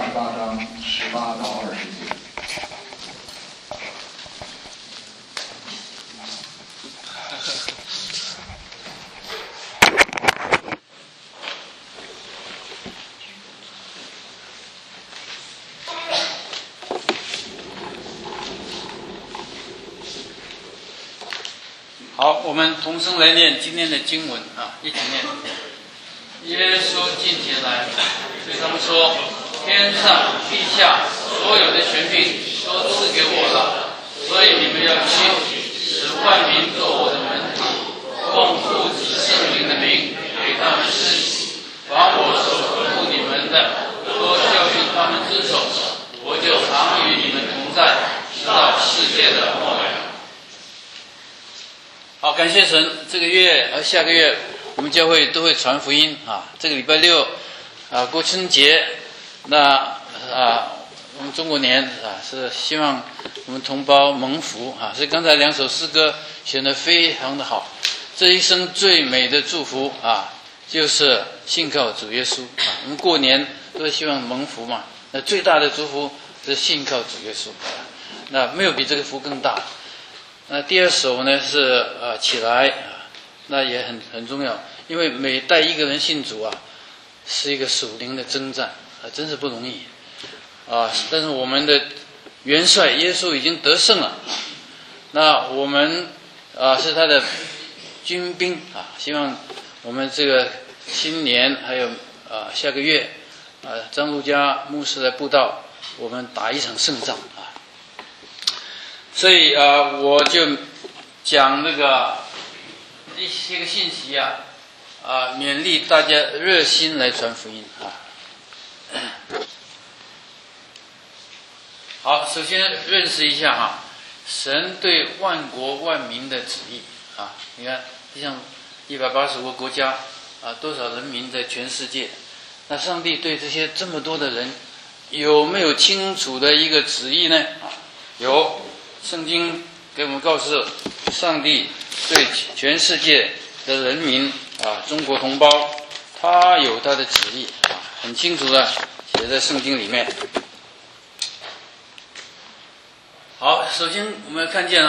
章18到20节。 好，我们同声来念今天的经文啊，一起念。耶稣近前来，对他们说：“天上地下所有的权柄都赐给我了，所以你们要去，使万民做我的门徒，奉父子圣灵的名给他们施洗，把我所吩咐你们的都教训他们遵守，我就常与你们同在，直到世界的末了。”好，感谢神，这个月和下个月我们教会都会传福音啊。这个礼拜六过春节，那我们中国年是希望我们同胞蒙福啊。所以刚才两首诗歌选得非常的好。这一生最美的祝福啊，就是信靠主耶稣啊。我们过年都希望蒙福嘛，那最大的祝福是信靠主耶稣啊。那没有比这个福更大。那第二首呢是起来啊，那也很重要，因为每带一个人信主啊，是一个属灵的征战啊，真是不容易啊。但是我们的元帅耶稣已经得胜了，那我们是他的军兵啊，希望我们这个新年还有下个月张路加牧师来布道，我们打一场胜仗啊。所以我就讲那个一些个信息勉励大家热心来传福音啊。好，首先认识一下神对万国万民的旨意啊。你看，像185个国家多少人民在全世界，那上帝对这些这么多的人有没有清楚的一个旨意呢？有。圣经给我们告诉，上帝对全世界的人民中国同胞，他有他的旨意很清楚的写在圣经里面。好，首先我们看见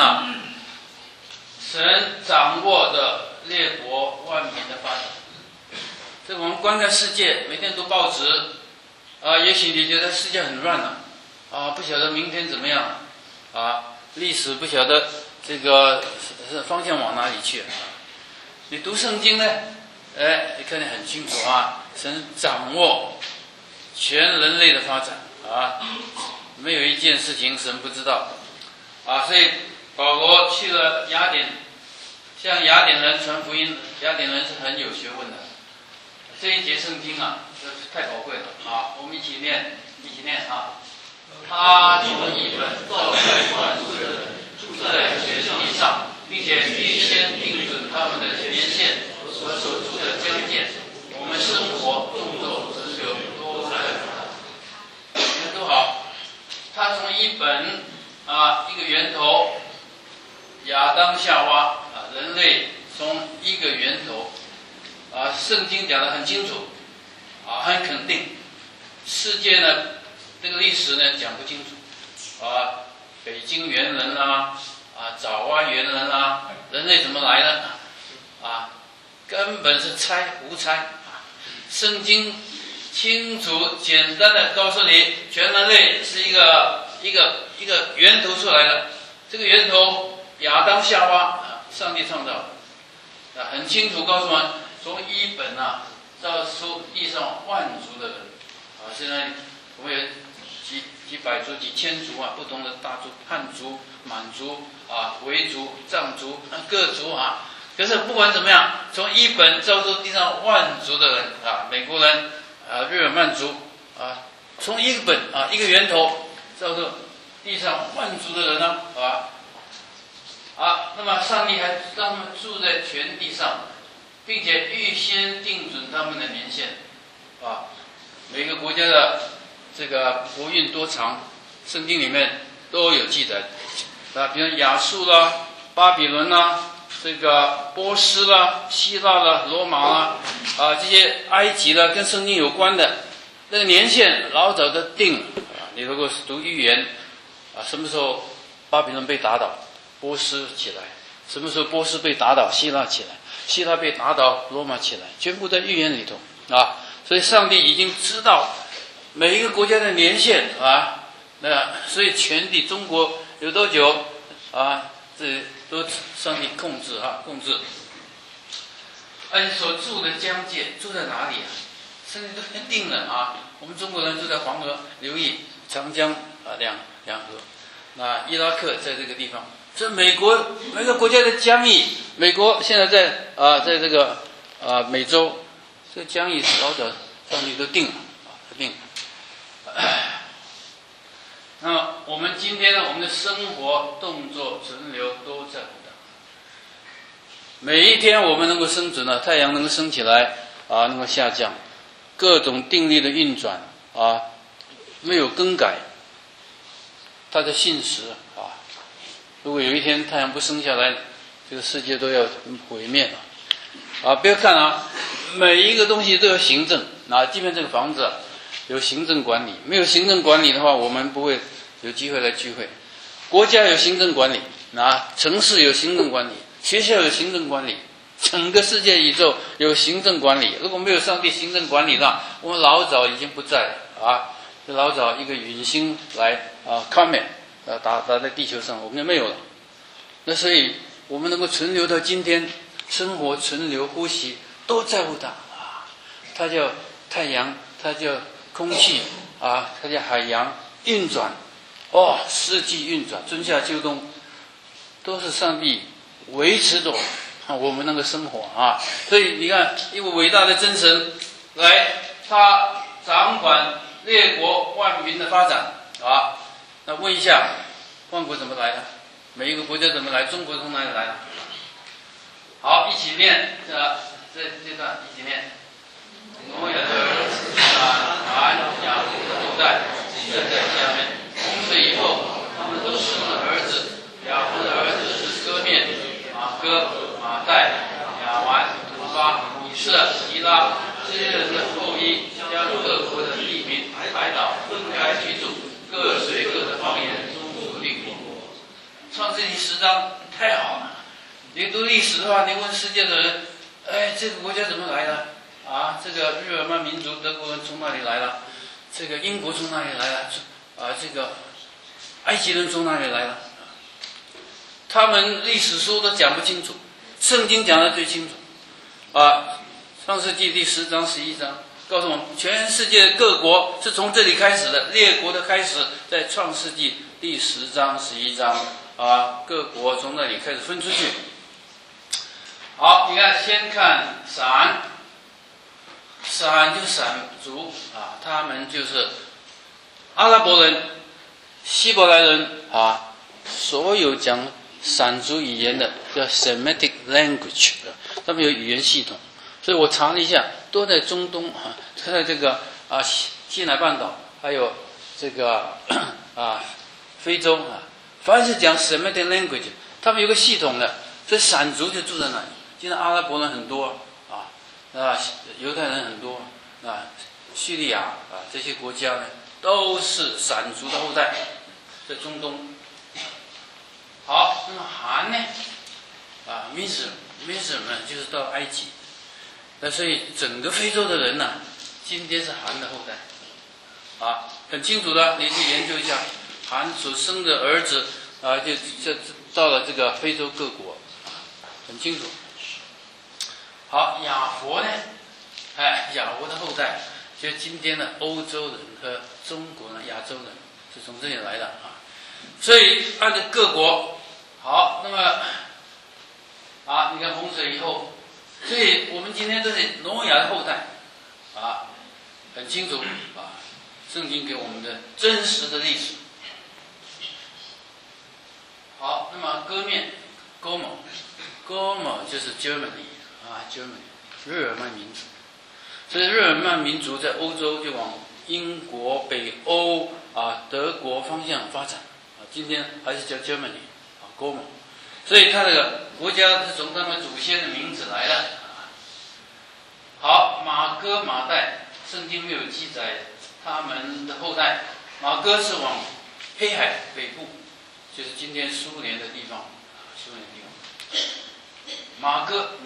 神掌握的列国万民的发展。这我们观看世界，每天读报纸也许你觉得世界很乱了不晓得明天怎么样历史不晓得这个方向往哪里去你读圣经呢，你看得很清楚神掌握全人类的发展没有一件事情神不知道所以保罗去了雅典，向雅典人传福音，雅典人是很有学问的。这一节圣经太宝贵了我们一起念他从一本造出万物的人，住在全地上，并且预先定准他们的年限和所住的疆界。我们生活、动作、持久都在他。你们都好。他从一本一个源头，亚当夏娃人类从一个源头圣经讲得很清楚很肯定。世界呢？这个历史呢讲不清楚北京猿人爪哇猿人人类怎么来的根本是胡猜圣经清楚简单的告诉你，全人类是一个源头出来的。这个源头亚当夏娃上帝创造的很清楚告诉我们，从一本造出地上万族的人现在我们有几百族、几千族不同的大族，汉族、满族维族、藏族各族可是不管怎么样，从一本造出地上万族的人美国人日耳曼族从一本一个源头造出地上万族的人那么上帝还让他们住在全地上，并且预先定准他们的年限每个国家的这个国运多长，圣经里面都有记载比如亚述巴比伦这个波斯希腊罗马这些埃及跟圣经有关的那个年限老早都定了啊。你如果是读预言啊，什么时候巴比伦被打倒，波斯起来；什么时候波斯被打倒，希腊起来；希腊被打倒，罗马起来，全部在预言里头啊。所以上帝已经知道每一个国家的年限啊。那所以全体中国有多久啊？这都上帝控制啊，控制。而且所住的疆界住在哪里啊？上帝都定了啊。我们中国人住在黄河流域、长江啊两河。那伊拉克在这个地方。这美国每个国家的疆域，美国现在在这个美洲，这个疆域老早上帝都定了啊，定了。那么我们今天呢，我们的生活、动作、存留都在乎他。每一天我们能够生存呢，太阳能够升起来啊，能够下降，各种定律的运转啊，没有更改，它的信实啊。如果有一天太阳不升下来，这个世界都要毁灭了啊！不要看啊，每一个东西都有行政啊，即便这个房子有行政管理，没有行政管理的话，我们不会有机会来聚会。国家有行政管理啊，城市有行政管理，学校有行政管理，整个世界宇宙有行政管理。如果没有上帝行政管理的，我们老早已经不在了啊！就老早一个陨星来comet打在地球上，我们就没有了。那所以我们能够存留到今天，生活、存留、呼吸都在乎它啊。它叫太阳，它叫空气啊，它叫海洋运转。四季运转，春夏秋冬，都是上帝维持着我们那个生活啊。所以你看，一位伟大的真神来，他掌管列国万民的发展啊。那问一下，万国怎么来的？每一个国家怎么来？中国从哪里来的？好，一起念这段一起念。挪亚的儿子含雅各的后代，站在下面。洪水以后，他们都生了儿子。雅各的儿子是歌面、马哥、马代、亚完、土巴、以色、希拉这些人的后裔，将各国的地名、海岛分开居住，各随各的方言，宗族立国。创世纪10章太好了！你读历史的话，你问世界的人，这个国家怎么来的？啊，这个日耳曼民族德国人从哪里来的？这个英国从哪里来的？这个埃及人从哪里来的？他们历史书都讲不清楚，圣经讲得最清楚啊。创世纪第10章、11章告诉我们，全世界各国是从这里开始的，列国的开始在创世纪第10章、11章啊，各国从那里开始分出去。好，你看，先看闪就闪族啊，他们就是阿拉伯人、希伯来人啊，所有讲闪族语言的叫 Semitic language 的，他们有语言系统。所以我查了一下，都在中东啊，在这个西南半岛，还有这个非洲啊，凡是讲 Semitic language， 他们有个系统的，所以闪族就住在那里。现在阿拉伯人很多犹太人很多叙利亚这些国家呢，都是闪族的后代，在中东。好，那么韩呢Misr 呢，就是到埃及。那所以整个非洲的人呢，今天是韩的后代很清楚的，你去研究一下韩所生的儿子就到了这个非洲各国很清楚。好，雅佛呢？雅佛的后代，就今天的欧洲人和中国的亚洲人是从这里来的所以按照各国，好，那么你看洪水以后，所以我们今天都是挪亚的后代很清楚圣经给我们的真实的历史。好，那么歌面 Gomer 就是 Germany。日耳曼民族，所以日耳曼民族在欧洲就往英国、北欧德国方向发展今天还是叫 Germany Gomer， 所以它这个国家是从他们祖先的名字来的好，马哥马代，圣经没有记载他们的后代。马哥是往黑海北部，就是今天苏联的地方，苏联的地方。马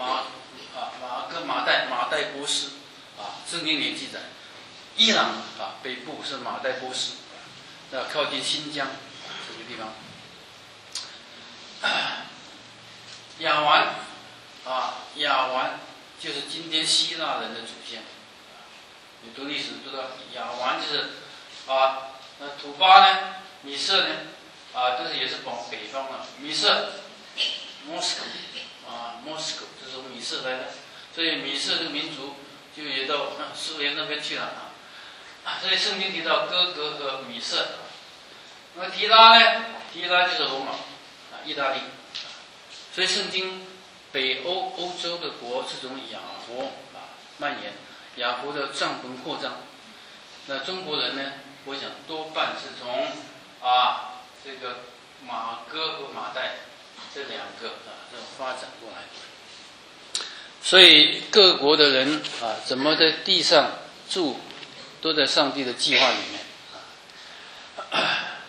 代波斯圣经里记载，伊朗北部是马代波斯，靠近新疆这个地方。亚完就是今天希腊人的祖先。你读历史知道，亚完就是那土巴呢，米色呢，都是也是往北方的。米色 ，Moscow 这是从米色来的，所以米色这个民族就也到苏联那边去了所以圣经提到哥格和米色。那么提拉呢？提拉就是罗马意大利。所以圣经北欧洲的国是从亚伯蔓延，亚伯的帐篷扩张。那中国人呢？我想多半是从这个马哥和马代这两个这种发展过来。所以各国的人怎么在地上住，都在上帝的计划里面。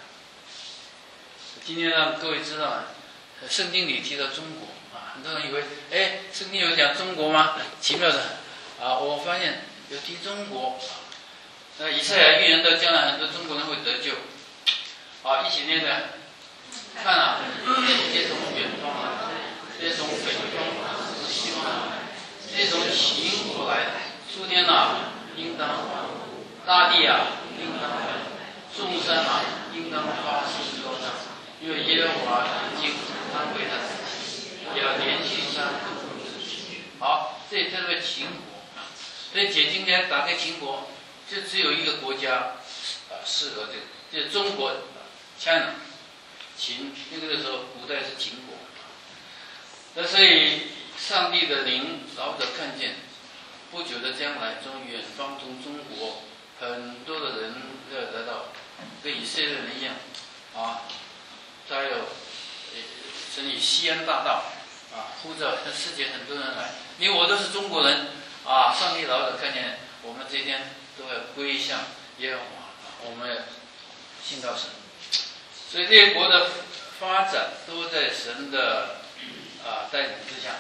今天让各位知道圣经里提到中国很多人以为圣经有讲中国吗？奇妙的我发现有提中国。以赛亚预言到将来很多中国人会得救，一起念的，看这些从远方来，这些从北方西方来，这些从秦国来的，诸天应当欢呼，大地应当欢呼，众山应当发誓高唱，因为耶和华已经安慰他自己，也要连续山度好，这里特别秦国，所以解经家打开秦国。就只有一个国家适合这个，就是中国 China 秦，那个时候古代是秦国。那所以上帝的灵老早看见，不久的将来，从远方从中国很多的人要来到，跟以色列人一样还有神以西安大道呼召世界很多人来，你我都是中国人上帝老早看见我们这一天。都要归向耶和华我们要信靠神，所以列国的发展都在神的带领之下。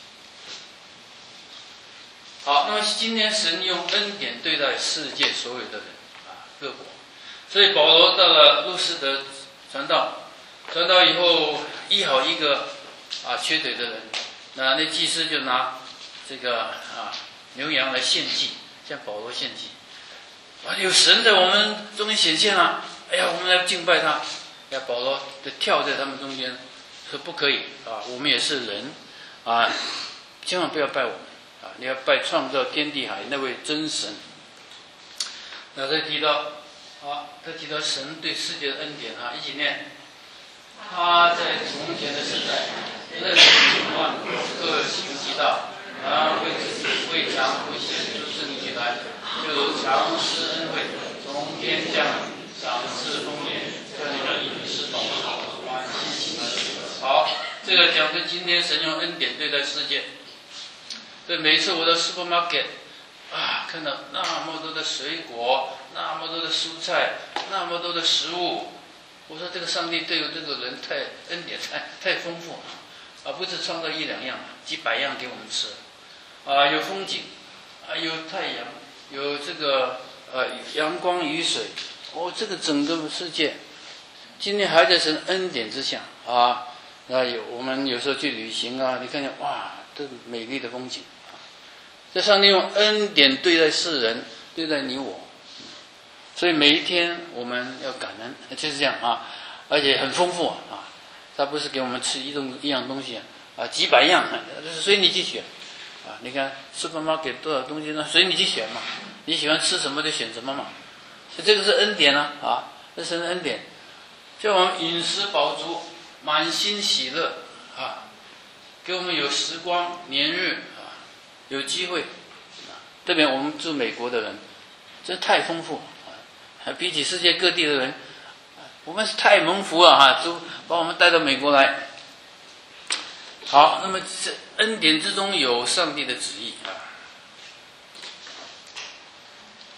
好，那么今天神用恩典对待世界所有的人各国，所以保罗到了路斯德传道以后医好一个缺腿的人，那祭司就拿这个牛羊来献祭，向保罗献祭。有神在我们中间显现了，我们来敬拜他。保罗就跳在他们中间，说不可以我们也是人千万不要拜我们你要拜创造天地海那位真神。那他提到神对世界的恩典一起念。他在从前的时代，任凭万国各行其道，为自己未尝不显出圣洁来。就如常施恩惠，从天降赏赐丰年，叫你们饮食饱足，欢喜喜乐。好，这个讲的今天神用恩典对待世界。所以每次我到 supermarket 看到那么多的水果，那么多的蔬菜，那么多的食物，我说这个上帝对这个人恩典太丰富了不是创造一两样，几百样给我们吃有风景有太阳。有这个阳光雨水这个整个世界今天还在神恩典之下我们有时候去旅行你看见这美丽的风景这上帝用恩典对待世人，对待你我，所以每一天我们要感恩，就是这样而且很丰富他不是给我们吃一样东西几百样随你去选你看supermarket多少东西呢？随你去选嘛，你喜欢吃什么就选什么嘛。所以这个是恩典这是神的恩典，叫我们饮食饱足，满心喜乐给我们有时光年日有机会特别我们住美国的人，真太丰富比起世界各地的人，我们是太蒙福了都把我们带到美国来。好，那么这恩典之中有上帝的旨意有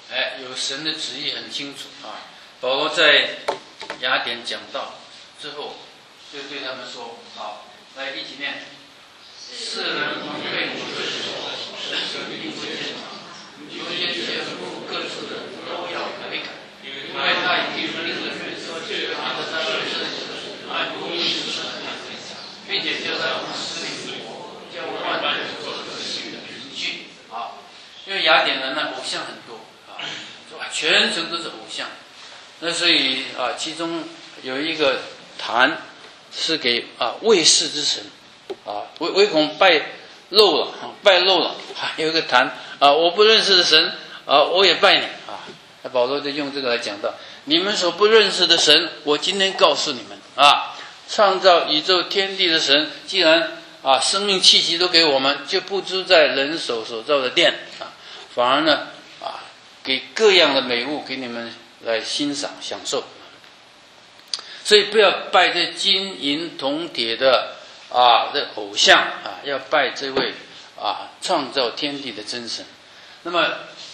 有神的旨意很清楚啊。保罗在雅典讲道之后，就对他们说：好，来一起念。世人蒙蔽我罪所，神并不鉴察，有些切腹各自的都要悔改，因为他已经命了人说，他的三位圣子按公义之神，并且叫他从死里复活，叫万人做可信的凭据啊。因为雅典人呢，偶像很多啊，是吧？全城都是偶像。那所以啊，其中有一个坛是给卫士之神啊，唯恐拜漏了，还有一个坛啊，我不认识的神啊，我也拜你啊。那保罗就用这个来讲到，你们所不认识的神，我今天告诉你们啊，创造宇宙天地的神，既然生命气息都给我们，就不住在人手所造的殿啊，反而呢给各样的美物给你们来欣赏享受。所以不要拜这金银铜铁的这偶像啊，要拜这位创造天地的真神。那么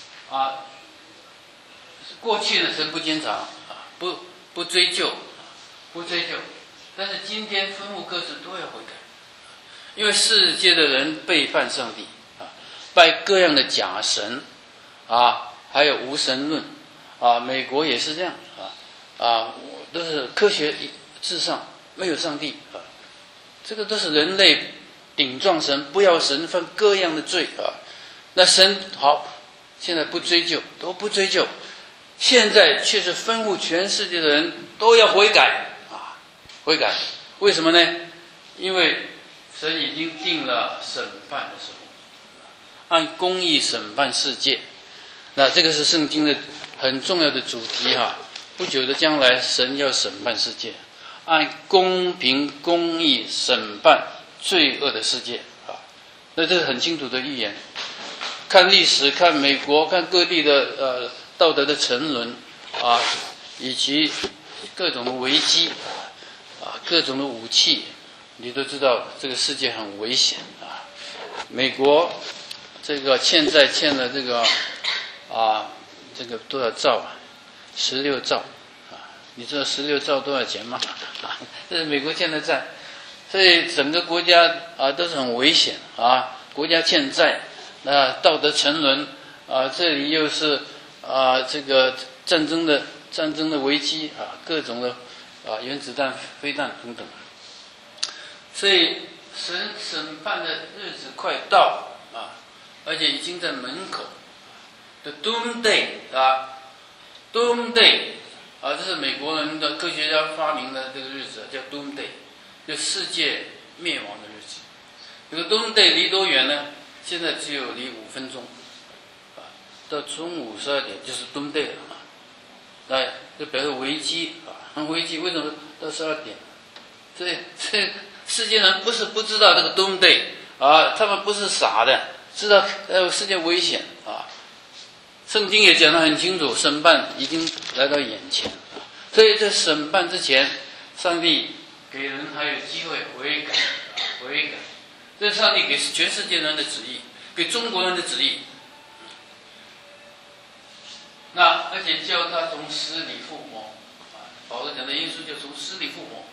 过去的神不监察不追究，但是今天分物各自都要悔改，因为世界的人背叛上帝拜各样的假神还有无神论美国也是这样都是科学至上，没有上帝这个都是人类顶撞神，不要神，犯各样的罪那神好，现在不追究，都不追究，现在却是吩咐全世界的人都要悔改悔改。为什么呢？因为神已经定了审判的时候，按公义审判世界。那这个是圣经的很重要的主题不久的将来，神要审判世界，按公平公义审判罪恶的世界那这是很清楚的预言。看历史，看美国，看各地的道德的沉沦以及各种的危机各种的武器，你都知道这个世界很危险美国这个欠债欠了这个多少兆16兆你知道16兆多少钱吗这是美国欠的债。所以整个国家都是很危险国家欠债道德沉沦这里又是这个战争的危机各种的原子弹飞弹等等。所以神审判的日子快到而且已经在门口。The Doomsday Doomsday这是美国人的科学家发明的这个日子叫 Doomsday， 就世界灭亡的日子。这个 Doomsday 离多远呢？现在只有离5分钟到中午12点就是 Doomsday 了就表示危机很危机。为什么到12点？所以世界人不是不知道这个 Doomsday他们不是傻的，知道世界危险圣经也讲得很清楚，审判已经来到眼前所以在审判之前，上帝给人还有机会悔改这是上帝给全世界人的旨意，给中国人的旨意。那而且叫他从死里复活保罗讲的耶稣就从死里复活，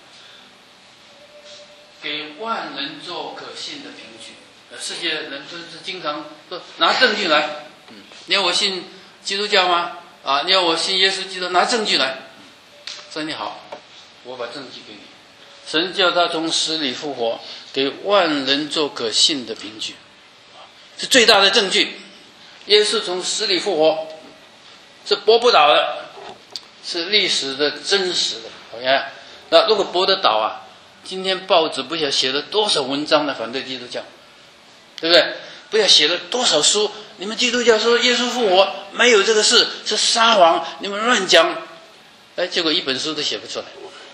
给万人做可信的凭据。世界人都是经常说拿证据来你要我信基督教吗你要我信耶稣基督，拿证据来。上帝好，我把证据给你。神叫他从死里复活，给万人做可信的凭据是最大的证据。耶稣从死里复活是驳不倒的，是历史的真实的那如果驳得倒今天报纸不晓得写了多少文章来反对基督教，对不对？不晓得写了多少书，你们基督教说耶稣复活没有这个事，是撒谎，你们乱讲结果一本书都写不出来。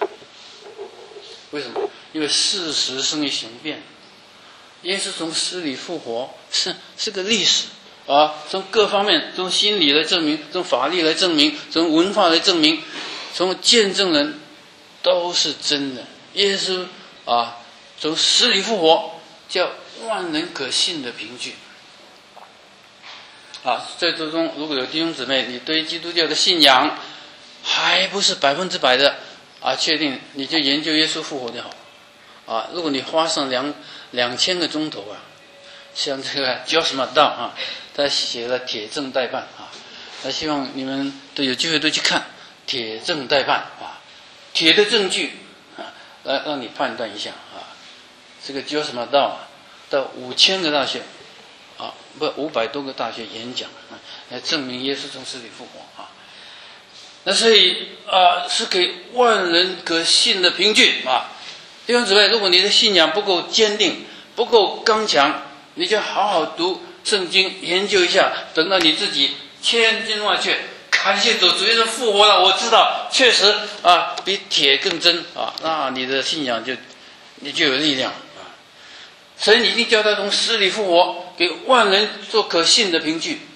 为什么？因为事实胜于雄辩。耶稣从死里复活是个历史从各方面，从心理来证明，从法律来证明，从文化来证明，从见证人都是真的。耶稣从死里复活，叫万人可信的凭据。 在途中如果有弟兄姊妹，你对基督教的信仰还不是100%的确定，你就研究耶稣复活就好。如果你花上2000个钟头像这个 Josh McDowell 他写了《铁证待办》他希望你们都有机会都去看《铁证待办》铁的证据来让你判断一下这个 Josh McDowell 到5000个大学500多个大学演讲来证明耶稣从死里复活那所以是给万人可信的凭据弟兄姊妹，如果你的信仰不够坚定不够刚强，你就好好读圣经研究一下，等到你自己千真万确感谢主，主耶稣复活了，我知道确实比铁更真那你的信仰你就有力量神一定叫他从死里复活，给万人做可信的凭据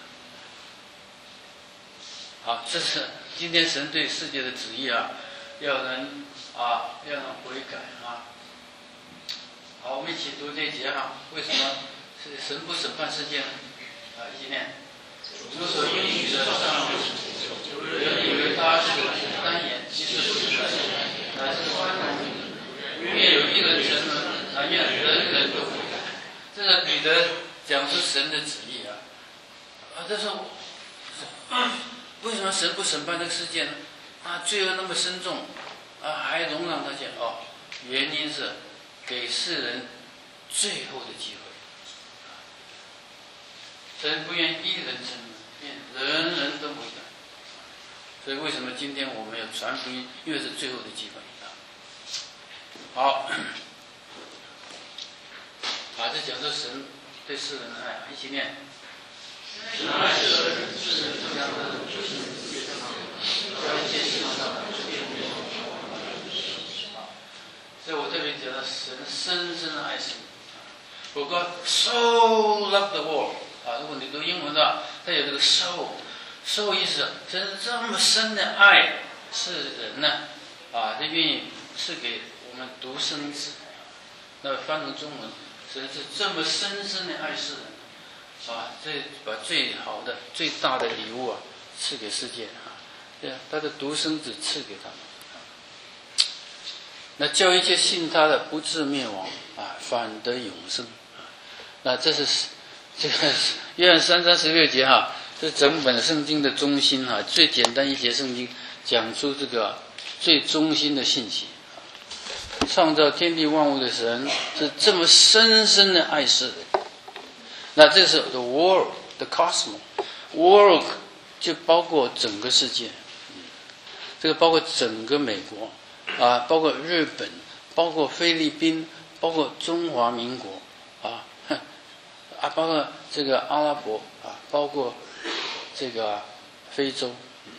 这是今天神对世界的旨意要人悔改好，我们一起读这一节为什么是神不审判世界呢？一起念。主所应许的上路，有人以为他是单言，其实不是单言，乃是宽容的。愿有一人沉沦，愿人人都悔改。这是彼得讲出神的旨意这是为什么神不审判这个世界呢？罪恶那么深重还容让他原因是给世人最后的机会。神不愿一人沉沦，愿人人都悔改。所以为什么今天我们要传福音？因为是最后的机会好，这讲说神对世人的爱一起念。神爱世人，世人将他的救赎世界上，将一切世上的所以我特别觉得神深深的爱世人。For God so loved the world 如果你读英文的，它有这个 so 意思，神这么深的爱世人呢他愿意赐给我们独生子。那翻成中文，神是这么深深的爱世人这把最好的最大的礼物赐给世界他的独生子赐给他们那叫一切信他的不至灭亡反得永生那这是这个约翰3章16节这是整本圣经的中心最简单一节圣经讲出这个最中心的信息创造天地万物的神是这么深深的爱世人那这是 the world the cosmos world 就包括整个世界这个包括整个美国包括日本包括菲律宾包括中华民国包括这个阿拉伯包括这个非洲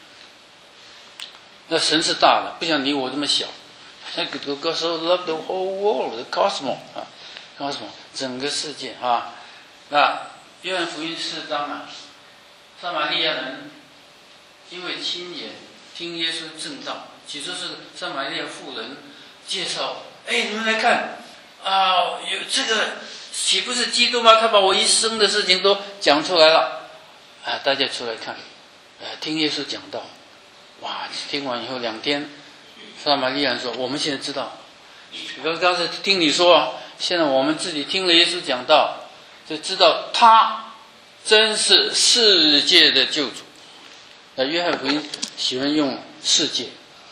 那神是大的不像你我这么小那个 God so loved the whole world the cosmos cosmos 整个世界那约翰福音4章撒玛利亚人因为亲眼听耶稣证道起初是撒玛利亚妇人介绍你们来看有这个岂不是基督吗？他把我一生的事情都讲出来了大家出来看听耶稣讲道听完以后2天撒玛利亚人说我们现在知道刚才听你说现在我们自己听了耶稣讲道就知道他真是世界的救主约翰福音喜欢用世界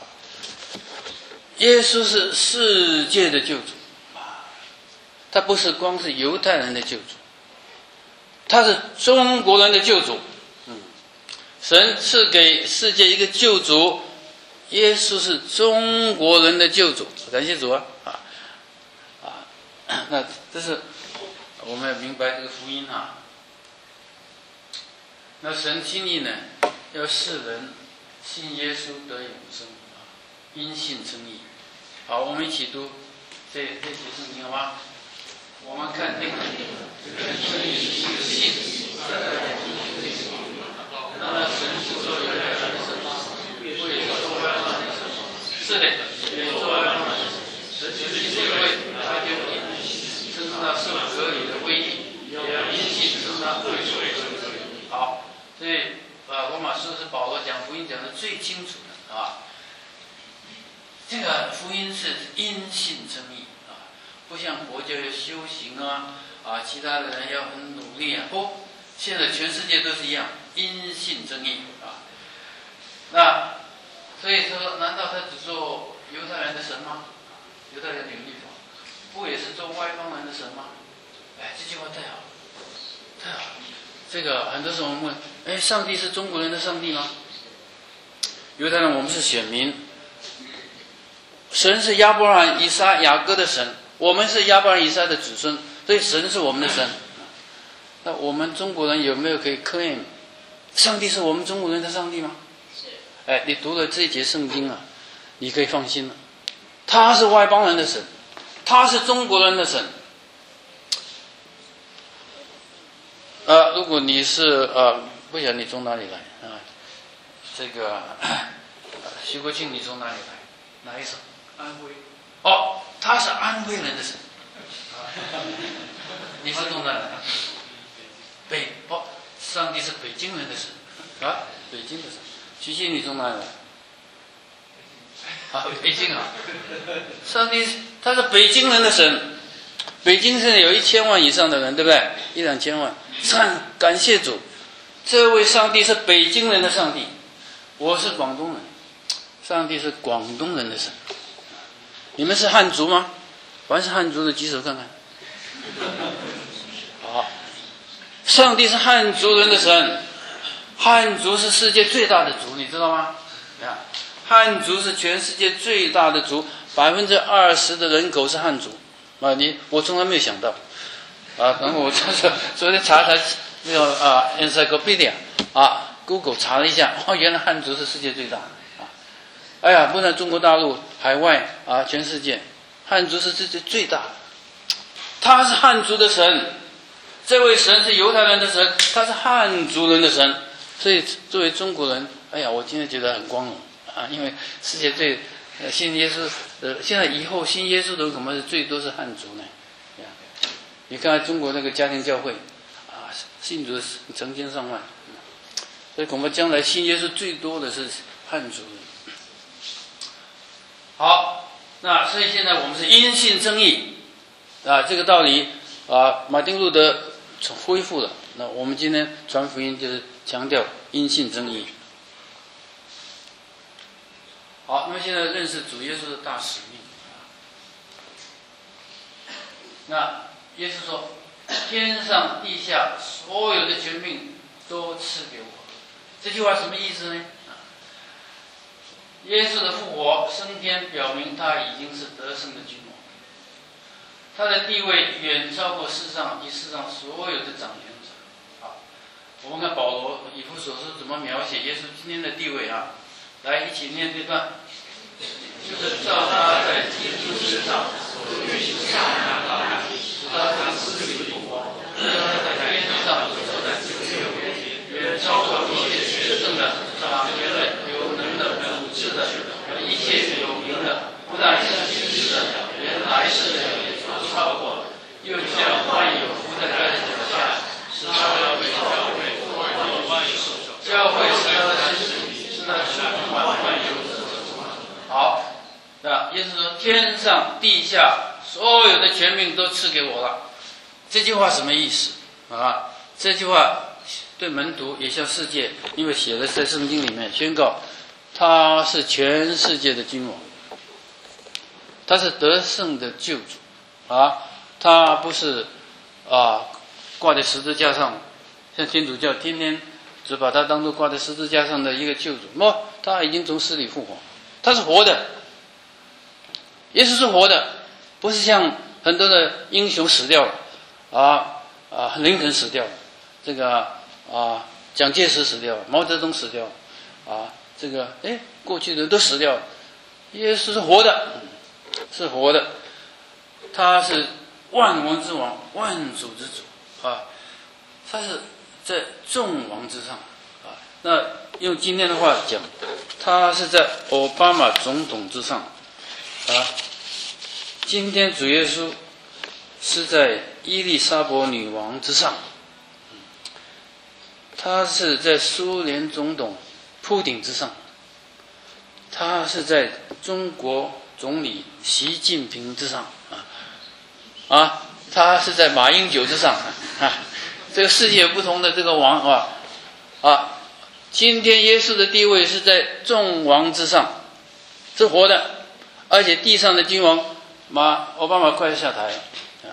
耶稣是世界的救主他不是光是犹太人的救主他是中国人的救主神赐给世界一个救主耶稣是中国人的救主感谢主那这是我们要明白这个福音那神心意呢要世人信耶稣得永生因信称义好我们一起读这节圣经好吗我们看这个信那神是说有两个神为做外邦人是的为做外邦人神就是这位他就称他受割礼的威力也因信称他为受割礼讲的最清楚的啊。这个福音是因信称义啊，不像佛教要修行其他的人要很努力现在全世界都是一样，因信称义啊。那所以说，难道他只做犹太人的神吗？犹太人领律法，不也是做外邦人的神吗？这句话太好，太好了。这个很多时候我们问，上帝是中国人的上帝吗？犹太人我们是选民，神是亚伯拉罕、以撒、雅各的神，我们是亚伯拉罕、以撒的子孙，所以神是我们的神。那我们中国人有没有可以 claim 上帝是我们中国人的上帝吗？是。你读了这一节圣经你可以放心了，他是外邦人的神，他是中国人的神。如果你是不晓得你从哪里来这个徐国庆，你从哪里来？哪一省？ 安徽。 他是安徽人的神。你是从哪来？上帝是北京人的神北京的神。徐熙，你从哪里来？北京上帝他是北京人的神。北京现在有1000万以上的人，对不对？1、2千万。感谢主，这位上帝是北京人的上帝，我是广东人，上帝是广东人的神。你们是汉族吗？凡是汉族的举手看看。上帝是汉族人的神，汉族是世界最大的族，你知道吗？汉族是全世界最大的族，20%的人口是汉族我从来没有想到可能我昨天查那个encyclopedia Google 查了一下，原来汉族是世界最大的不然中国大陆海外全世界汉族是世界最大的。他是汉族的神，这位神是犹太人的神，他是汉族人的神。所以作为中国人，我今天觉得很光荣因为世界最信耶稣现在以后信耶稣的恐怕是最多是汉族呢。你看中国那个家庭教会信主成千上万，所以恐怕将来信耶稣最多的是汉族人。好，那所以现在我们是因信称义这个道理马丁路德恢复了。那我们今天传福音就是强调因信称义。好，那么现在认识主耶稣的大使命。那耶稣说，天上地下所有的权柄都赐给我。这句话什么意思呢？耶稣的复活升天表明他已经是得胜的君王，他的地位远超过世上所有的掌权者。我们看保罗以弗所书怎么描写耶稣今天的地位来一起念这段，就是照他在基督身上所运行的大能，使他死里复活，使他在天上坐在这个右边，远超过一切全胜的、掌权的、有能的、主治的、一切有名的，不但是今世的，连来世的也都超过了。又将万有伏在他的脚下，使他要为教会做万有首首。教会是他的身体，是他充满万有的主。好，那耶稣说：“天上地下所有的权柄都赐给我了。”这句话什么意思这句话对门徒也向世界，因为写的在圣经里面宣告，他是全世界的君王，他是得胜的救主他不是挂在十字架上，像天主教天天只把他当作挂在十字架上的一个救主。他已经从死里复活，他是活的。耶稣是活的，不是像很多的英雄死掉了林肯死掉了，这个蒋介石死掉了，毛泽东死掉了这个过去的人都死掉了。耶稣是活的，是活的，他是万王之王，万主之主他是在众王之上那用今天的话讲，他是在奥巴马总统之上今天主耶稣是在伊丽莎白女王之上，他是在苏联总统普丁之上他是在中国总理习近平之上他是在马英九之上这个世界不同的这个王今天耶稣的地位是在众王之上，是活的，而且地上的君王奥巴马快要下台了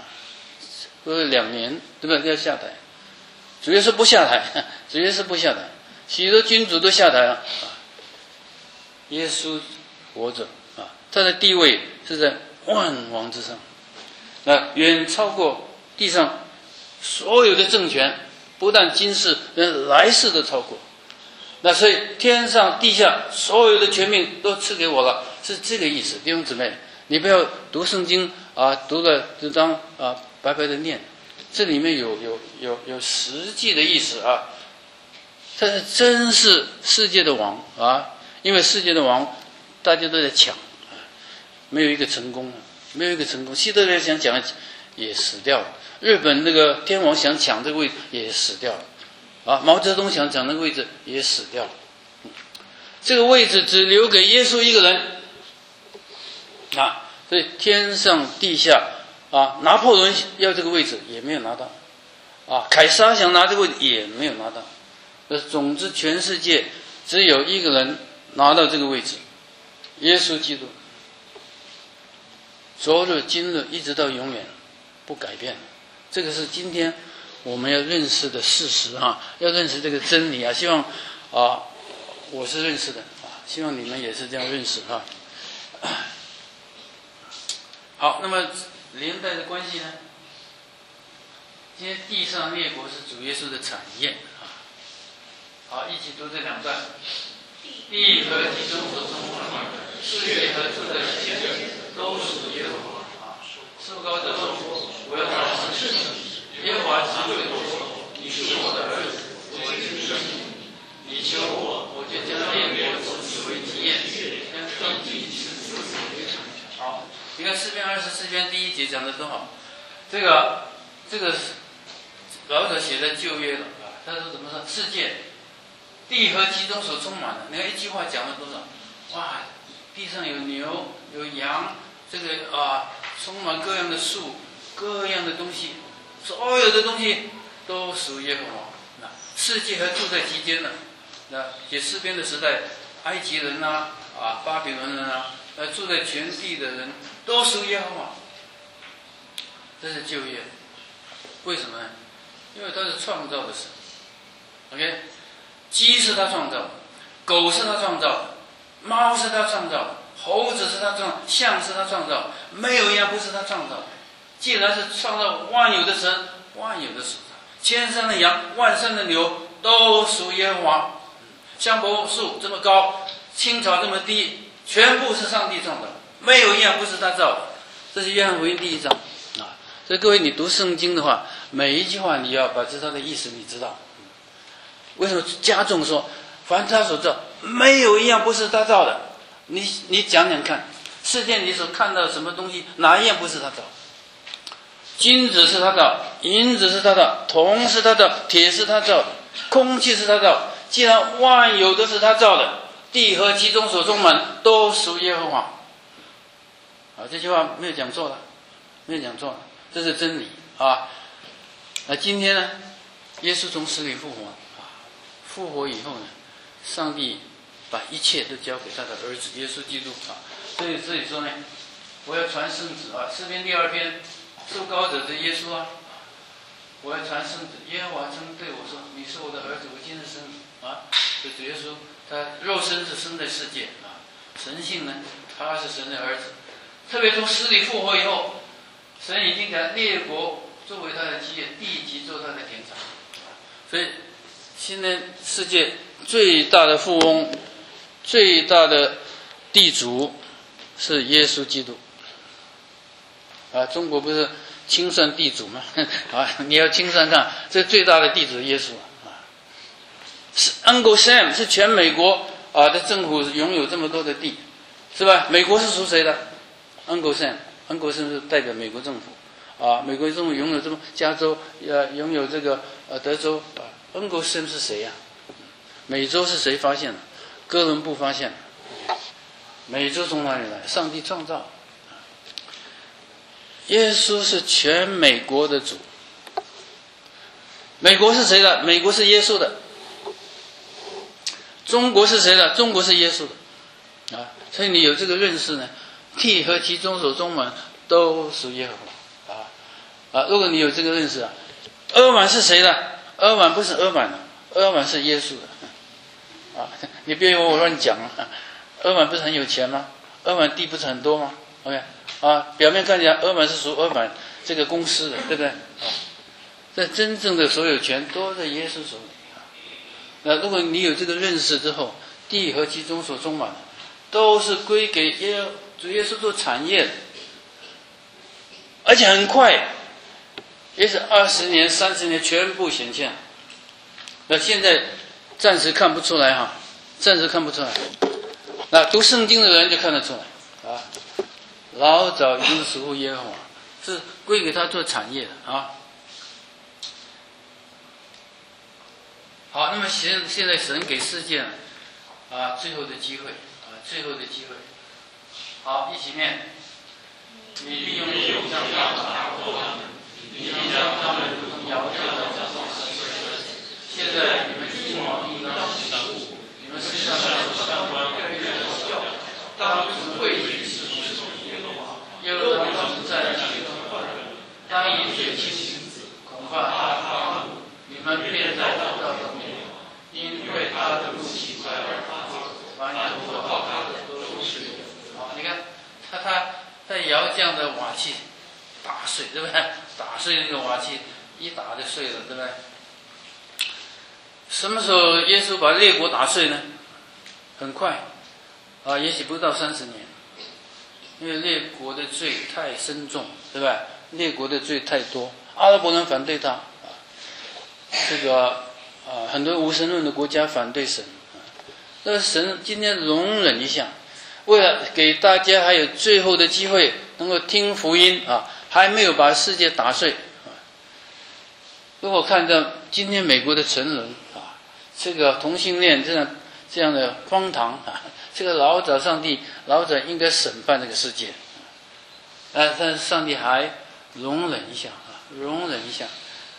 2年对不对？要下台，主要是不下台，许多君主都下台了耶稣活着他的地位是在万王之上，远超过地上所有的政权，不但今世连来世都超过。所以天上地下所有的权柄都赐给我了，是这个意思。弟兄姊妹，你不要读圣经读了就当白白的念，这里面有实际的意思他是真是世界的王因为世界的王大家都在抢没有一个成功，希特勒想抢也死掉了，日本那个天皇想抢这个位置也死掉了毛泽东想抢那个位置也死掉了这个位置只留给耶稣一个人所以天上地下拿破仑要这个位置也没有拿到凯撒想拿这个位置也没有拿到总之全世界只有一个人拿到这个位置，耶稣基督，昨日今日一直到永远不改变，这个是今天我们要认识的事实要认识这个真理希望我是认识的希望你们也是这样认识好，那么连带的关系呢？今天地上列国是主耶稣的产业好，一起读这2段。地和其中所充满的，世界和住在其间都属耶和华受膏者说：“我要传圣旨。耶和华指对我说：你是我的儿子，我今生你。你求我，我就将列国赐你为基业，将地赐你为产。”好，你看诗篇24篇第1节讲的多好。这个老者写在旧约了他说怎么说？世界。地和其中所充满的，你看一句话讲了多少？哇，地上有牛有羊，这个充满各样的树，各样的东西，所有的东西都属耶和华。世界还住在其间呢。写诗篇的时代，埃及人巴比伦人住在全地的人都属耶和华。这是旧约，为什么呢？因为他是创造的神。OK。鸡是他创造的，狗是他创造的，猫是他创造的，猴子是他创造的，象是他创造的，没有一样不是他创造的。既然是创造万有的神，万有的属他，千山的羊，万山的牛都属耶和华。香柏树这么高，青草这么低，全部是上帝创造的，没有一样不是他造的。这是约翰福音第1章所以各位，你读圣经的话，每一句话你要把知道的意思你知道。为什么加重说凡他所造没有一样不是他造的？你讲讲看，世界你所看到什么东西哪一样不是他造？金子是他造，银子是他造，铜是他造，铁是他造的，空气是他造。既然万有都是他造的，地和其中所充满都属耶和华这句话没有讲错了，这是真理那今天呢，耶稣从死里复活复活以后呢，上帝把一切都交给他的儿子耶稣基督所以说呢，我要传圣旨诗篇第2篇，受膏者是耶稣我要传圣旨。耶和华曾对我说：“你是我的儿子，我今日生你就主耶稣，他肉身是生在世界神性呢，他是神的儿子。特别从死里复活以后，神已经将列国作为他的基业，地级做他的田产。所以现在世界最大的富翁，最大的地主是耶稣基督中国不是清算地主吗你要清算看，这最大的地主耶稣Uncle Sam 是全美国的政府拥有这么多的地，是吧？美国是属谁的？ Uncle Sam 是代表美国政府美国政府拥有这么加州拥有这个德州Uncle Sam 是谁呀？美洲是谁发现的？哥伦布发现的美洲从哪里来？上帝创造。耶稣是全美国的主。美国是谁的？美国是耶稣的。中国是谁的？中国是耶稣的。啊，所以你有这个认识呢，地和其中所充满都属耶和华。如果你有这个认识啊，俄满是谁的？俄满不是俄满的，俄满是耶稣的。你别以为我乱讲啊。俄满不是很有钱吗？俄满地不是很多吗 ？OK 表面看起来俄满是属俄满这个公司的，对不对？但真正的所有权都在耶稣手里。那如果你有这个认识之后，地和其中所充满的都是归给主耶稣做产业的，而且很快，也是20年、30年全部显现。那现在暂时看不出来哈，暂时看不出来。那读圣经的人就看得出来啊，老早已经属乎耶和华，是归给他做产业的啊。好，那么现在神给世界最后的机会最后的机会。好，一起念。你利用手杖打破他们，你将他们如同摇掉的现在你们一毛应当起悟，你们身上的伤官越来越小，当主会举是耶和华，又当他们在那里当饮水清子，恐怕他发怒，你们便在祷告中灭，因为他的怒气快而发作，凡仰靠他的都是。好，你看他摇这样的瓦器打碎，对不对？打碎那个瓦器，一打就碎了，对不对？什么时候耶稣把列国打碎呢？很快也许不到30年，因为列国的罪太深重，对吧？列国的罪太多，阿拉伯人反对他这个很多无神论的国家反对神那神今天容忍一下，为了给大家还有最后的机会能够听福音还没有把世界打碎如果看到今天美国的沉沦这个同性恋这样的荒唐这个老早上帝老早应该审判这个世界但是上帝还容忍一下容忍一下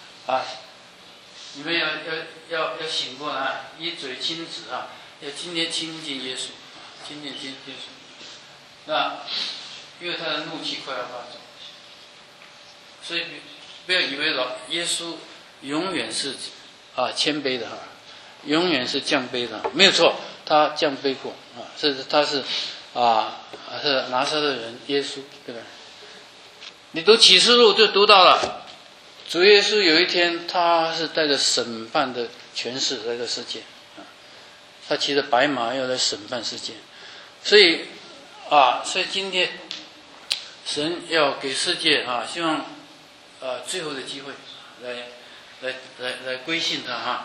你们要醒过来，一嘴亲子要今天亲近耶稣亲近耶稣那因为他的怒气快要发作，所以不要以为耶稣永远是谦卑的永远是降卑的，没有错，他降卑过他是是拿撒勒人耶稣，对吧？你读启示录就读到了，主耶稣有一天他是带着审判的权势来到世界他骑着白马要来审判世界，所以今天神要给世界希望最后的机会来归信他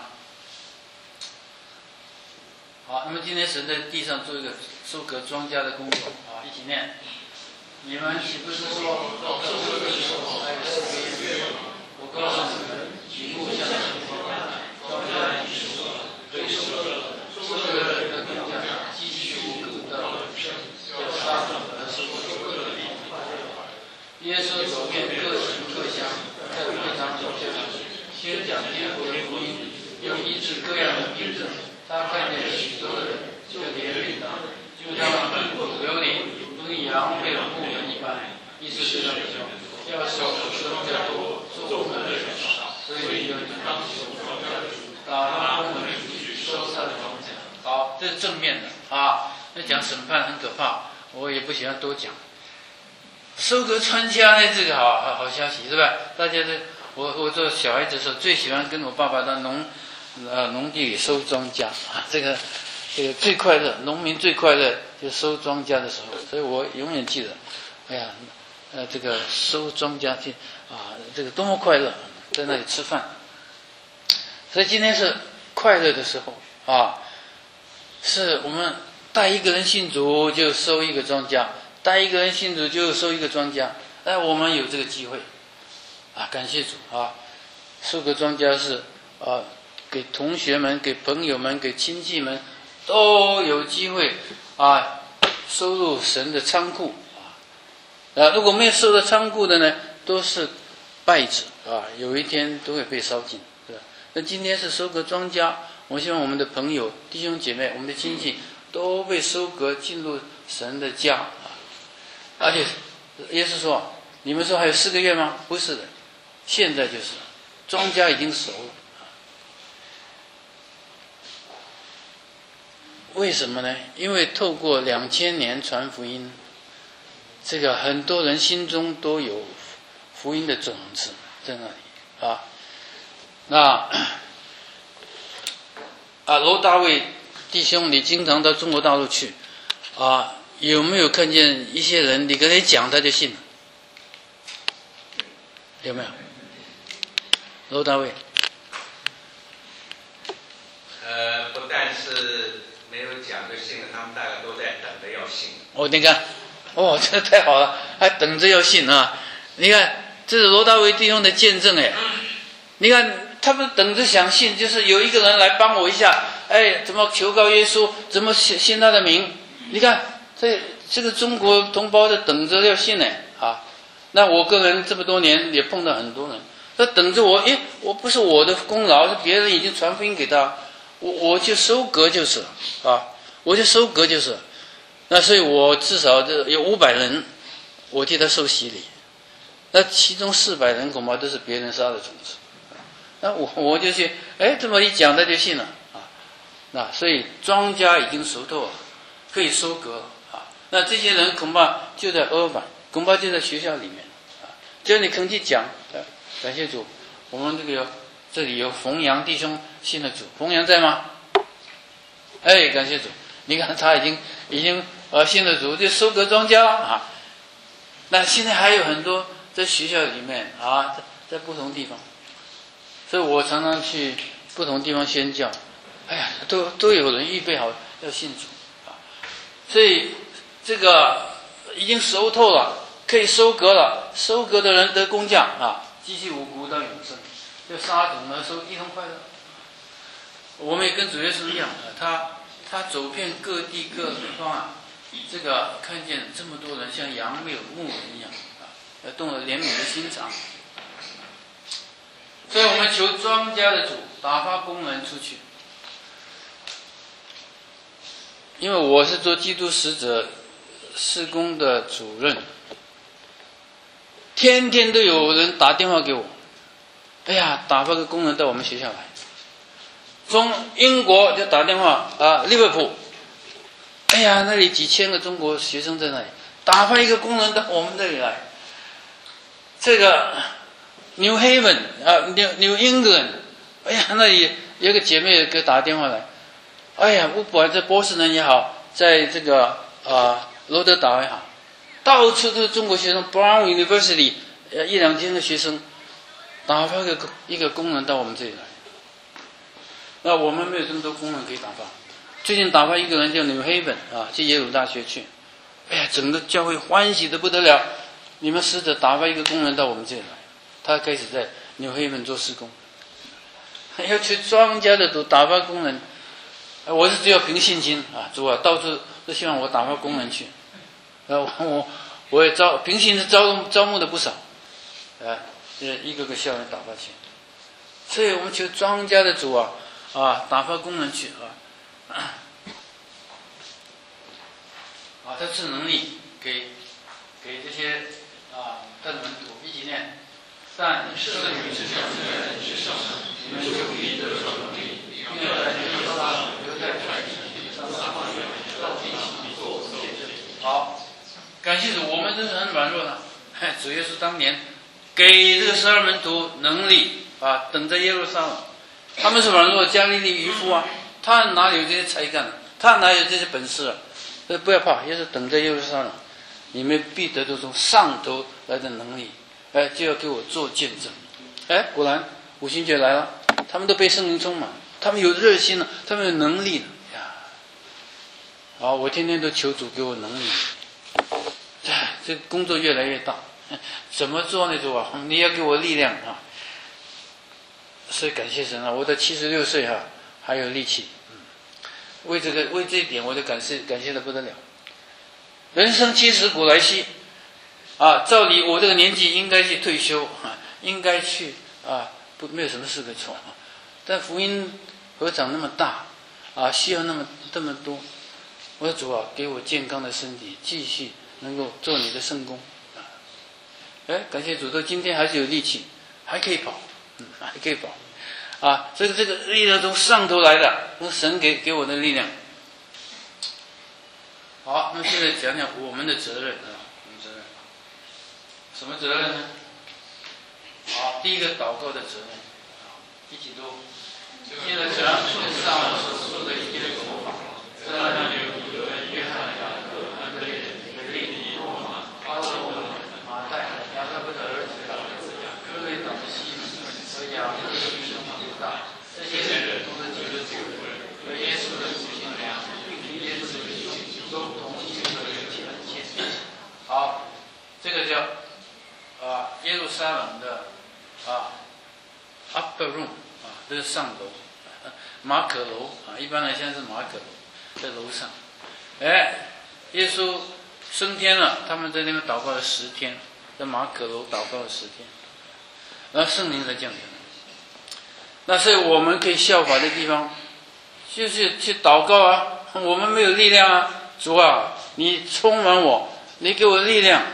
好，那么今天神在地上做一个收割庄稼的工作一起念。你们岂不是说收割的时候还有4个月吗？我告诉你们，举目向前看，庄稼已经收了，可以收了，收割的人的庄稼继续得到了生，叫撒种的收割的人快乐。耶稣走遍各城各乡，在会堂中教宣讲天国的福音，又医治各样的病症。他看见许多的人，就怜悯他们，就让他们流离，如羊被牧人一般。意思是他们说，要守的庄稼多，种的人少，所以要当守庄稼的主，打发牧人出去收他的庄稼。好，这是正面的那讲审判很可怕，我也不喜欢多讲。收割穿家呢，这个好消息是吧？大家我做小孩子的时候，最喜欢跟我爸爸到农地里收庄稼这个最快乐，农民最快乐就收庄稼的时候，所以我永远记得，这个收庄稼这个多么快乐，在那里吃饭。所以今天是快乐的时候是我们带一个人信主就收一个庄稼，带一个人信主就收一个庄稼，我们有这个机会感谢主收个庄稼是给同学们、给朋友们、给亲戚们都有机会收入神的仓库如果没有收到仓库的呢，都是败者有一天都会被烧尽，对吧？那今天是收割庄稼，我希望我们的朋友、弟兄姐妹、我们的亲戚都被收割进入神的家而且耶稣说，你们说还有4个月吗？不是的，现在就是庄稼已经熟了。为什么呢？因为透过2000年传福音，这个很多人心中都有福音的种子在那里罗大卫弟兄，你经常到中国大陆去有没有看见一些人你跟他讲他就信了？有没有？罗大卫不但是没有讲就信了，他们大概都在等着要信。 你看这太好了，还等着要信你看这是罗大卫弟兄的见证你看他们等着想信，就是有一个人来帮我一下，怎么求告耶稣，怎么信他的名。你看这个中国同胞在等着要信那我个人这么多年也碰到很多人，他等着我，我不是我的功劳，是别人已经传福音给他，我就收割就是我就收割就是。那所以我至少有500人，我替他受洗礼，那其中400人恐怕都是别人撒的种子，那我就去这么一讲他就信了那所以庄稼已经熟透了，可以收割了那这些人恐怕就在阿尔板，恐怕就在学校里面只要你肯去讲感谢主，我们这里有冯阳弟兄信了主。冯阳在吗？感谢主，你看他已经信了主，就收割庄稼那现在还有很多在学校里面在不同地方，所以我常常去不同地方宣教，都有人预备好要信主所以这个已经熟透了，可以收割了，收割的人得工价积蓄五谷到永生，就撒种的时候一同快乐。我们也跟主耶稣一样他走遍各地各方这个看见这么多人像羊没有牧人一样动了怜悯的心肠，所以我们求庄稼的主打发工人出去。因为我是做基督使者事工的主任，天天都有人打电话给我，打发个工人到我们学校来，从英国就打电话利物浦，那里几千个中国学生在那里，打发一个工人到我们这里来。这个 New Haven New England， 那里有个姐妹给打电话来，不管在波士顿也好，在这个罗德岛也好，到处都是中国学生。Brown University 1-2千个学生，打发一个工人到我们这里来。那我们没有这么多工人可以打发。最近打发一个人叫 New Haven 去耶鲁大学去，整个教会欢喜得不得了。你们使者打发一个工人到我们这里来，他开始在 New Haven 做施工。要去庄稼的主打发工人，我是只有凭信心主到处都希望我打发工人去，我也凭信心招募的不少，一个个校园打发去，所以我们求庄稼的主打发工人去他赐能力给这些他的门徒一起念，但圣灵之降在之上，你们就必得受能力，并要在耶路撒冷、犹太全地、撒玛利亚到地极做我见证。好，感谢主，我们真是很软弱的。主耶稣当年给这个12门徒能力等在耶路撒冷，他们是软弱加利利渔夫他哪里有这些才干，他哪有这些本事所以不要怕，耶稣等在耶路撒冷，你们必得到从上头来的能力，就要给我做见证。果然五旬节来了，他们都被圣灵充满，他们有热心了，他们有能力了我天天都求主给我能力，这个工作越来越大，怎么做呢？主你要给我力量所以感谢神我到76岁还有力气，为这一点我就感谢得不得了。 人生70古来稀，照理我这个年纪应该去退休，应该去没有什么事可做，但福音何尝那么大需要这么多？我说主啊，给我健康的身体，继续能够做你的圣工。感谢主，说今天还是有力气，还可以跑，还可以跑，所以这个力量从上头来的，从神给我的力量。好，那现在讲讲我们的责任我们责任，什么责任呢？好，第一个祷告的责任，一起读。接着讲顺上我所说的一切说法，这样有约翰、雅各、安德烈、腓力、多马、巴色摩、马太、雅各伯的儿子哥雷党的西门和雅各的弟兄犹大，这些人都是基督徒，和耶稣的主信仰，并凭耶稣的名都同心合意去恳切。好，这个叫耶路撒冷的upper room 这是上楼，马可楼一般来讲是马可楼，在楼上。耶稣升天了，他们在那边祷告了10天，在马可楼祷告了10天，然后圣灵才降下来。那所以我们可以效法的地方，就是去祷告我们没有力量主啊，你充满我，你给我力量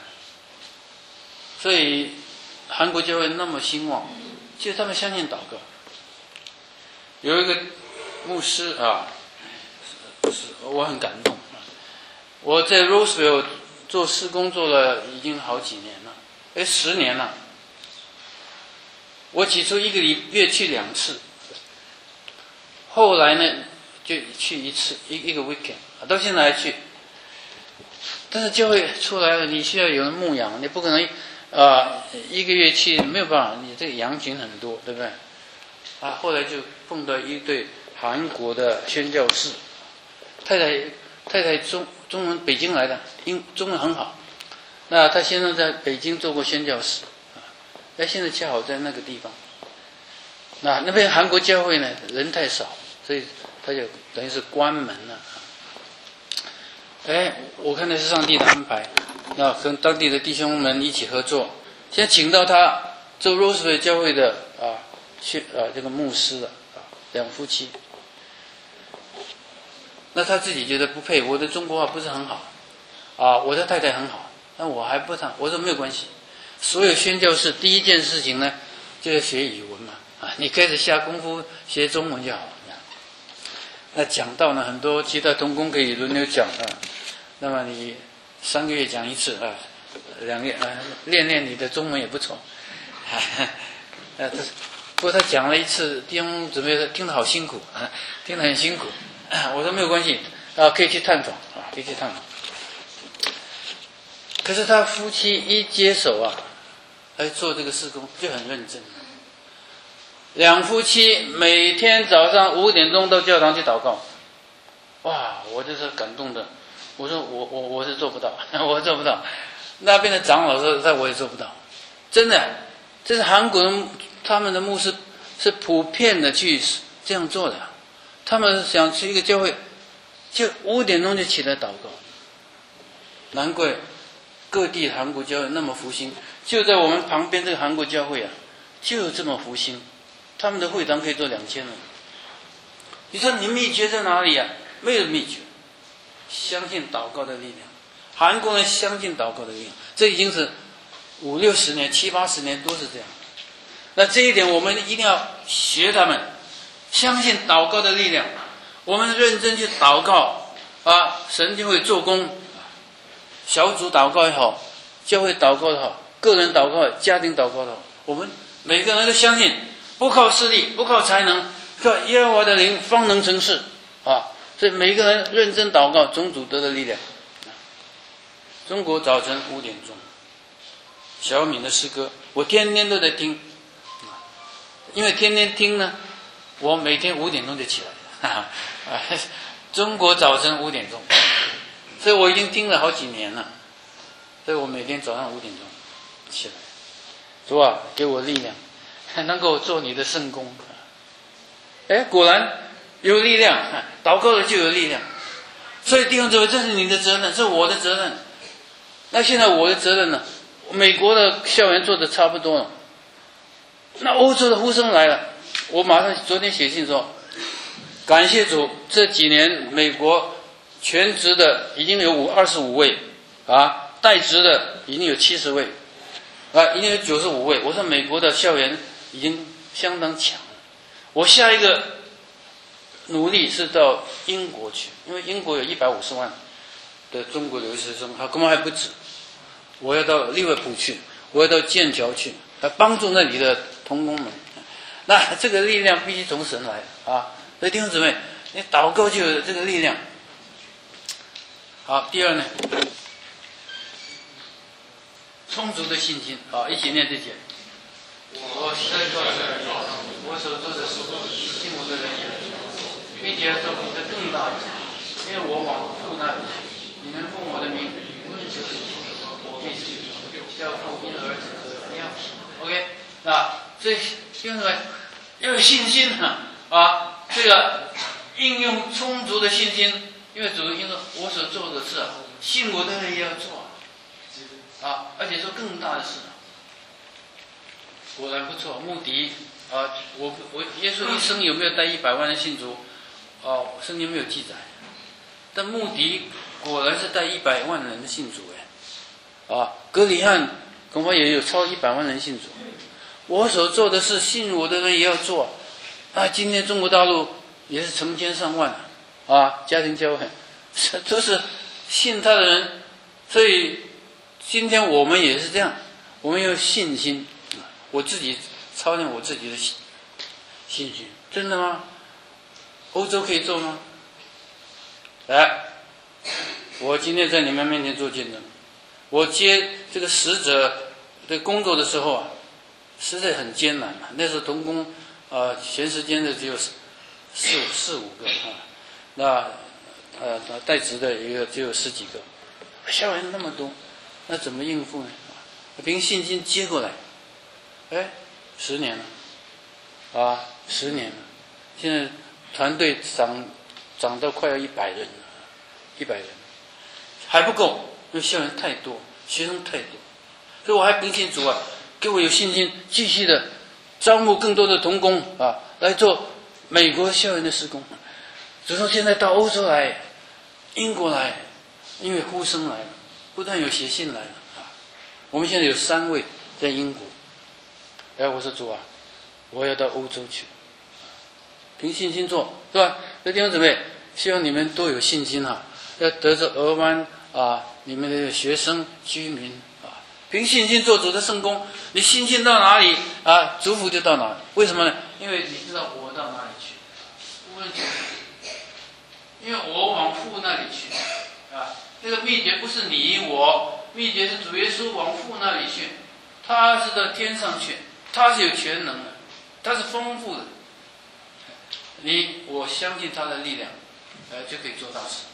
所以韩国教会那么兴旺，就是他们相信祷告。有一个牧师我很感动我在 Roseville 做事工作了已经好几年了，10年了。我起初1个月去2次，后来呢就去1次，一个 weekend， 到现在还去。但是教会出来了，你需要有人牧养，你不可能1个月去，没有办法，你这个羊群很多，对不对？后来就碰到一对韩国的宣教士，太太中文北京来的，中文很好。那他先生在北京做过宣教士，现在恰好在那个地方。那边韩国教会呢人太少，所以他就等于是关门了。我看那是上帝的安排，那跟当地的弟兄们一起合作，现在请到他做 Roseville 教会的这个牧师了2夫妻。那他自己觉得不配，我的中国话不是很好我的太太很好，但我还不唱。我说没有关系，所有宣教士第一件事情呢就要学语文嘛你开始下功夫学中文就好。那讲道呢，很多其他同工可以轮流讲那么你3个月讲1次2个月练练你的中文也不错不过他讲了1次，弟兄姊妹听得好辛苦听得很辛苦我说没有关系可以去探访可以去探访。可是他夫妻一接手来做这个事工就很认真，2夫妻每天早上5点钟到教堂去祷告。我就是感动的。我说我是做不到我做不到。那边的长老说我也做不到，真的。这是韩国人他们的牧师是普遍的去这样做的。他们想去一个教会就5点钟就起来祷告。难怪各地韩国教会那么复兴，就在我们旁边这个韩国教会就这么复兴，他们的会堂可以做2000人。你说你秘诀在哪里没有秘诀，相信祷告的力量。韩国人相信祷告的力量，这已经是50、60年、70、80年都是这样。那这一点我们一定要学他们，相信祷告的力量。我们认真去祷告神就会做工。小组祷告也好，教会祷告也好，个人祷告、家庭祷告也好，我们每个人都相信，不靠势力，不靠才能，靠耶和华的灵方能成事所以每个人认真祷告，从主得的力量。中国早晨5点钟，小敏的诗歌，我天天都在听因为天天听呢，我每天5点钟就起来中国早晨5点钟，所以我已经听了好几年了，所以我每天早上5点钟起来。主啊，给我力量，能够做你的圣工。果然有力量，祷告了就有力量。 所以弟兄姊妹，这是你的责任，是我的责任。那现在我的责任呢？美国的校园做的差不多了，那欧洲的呼声来了，我马上昨天写信说，感谢主，这几年美国全职的已经有25位啊，代职的已经有70位啊，已经有95位。我说美国的校园已经相当强了。我下一个努力是到英国去，因为英国有150万的中国留学生，根本还不止。我要到利物浦去，我要到剑桥去，来帮助那里的同工们。那这个力量必须从神来啊！所以弟兄姊妹，你祷告就有这个力量。好，第二呢，充足的信心啊！一起念这节。我实在告诉你，我所做的事，信我的人也并且做比这更大的，因为我往父那里，你们奉我的名，我必须叫父因儿子和一样。OK， 那这弟兄姊妹要有信心啊！这个应用充足的信心，因为主因说我所做的事，信我的人也要做啊，而且做更大的事。果然不错，穆迪啊，我耶稣一生有没有带100万人信主？哦，圣经没有记载，但穆迪果然是带100万人的信主哎，啊，格里汉恐怕也有超100万人信主。我所做的事，信我的人也要做啊。今天中国大陆也是成千上万啊，家庭教会都是信他的人，所以今天我们也是这样，我们有信心。我自己操练我自己的信心，真的吗？欧洲可以做吗？来，我今天在你们面前做见证，我接这个使者的工作的时候啊，实在很艰难啊。那时候同工全时间的只有四五个那代职的一个只有10几个，校园那么多，那怎么应付呢？凭信心接过来。10年了啊，10年了，现在团队长到快要100人了，100人还不够，因为校园太多，学生太多，所以我还秉信主啊，给我有信心，继续的招募更多的同工啊，来做美国校园的施工。主说现在到欧洲来，英国来，因为呼声来了，不但有写信来了啊，我们现在有3位在英国。我说主啊，我要到欧洲去，凭信心做，是吧？弟兄姊妹，希望你们都有信心要得着俄湾你们的学生居民凭信心做主的圣工。你信心到哪里祝福就到哪里。为什么呢？因为你知道我到哪里去，无论因为我往父那里去这个秘诀不是你我，秘诀是主耶稣往父那里去，他是到天上去。他是有全能的，他是丰富的，我相信他的力量，就可以做大事，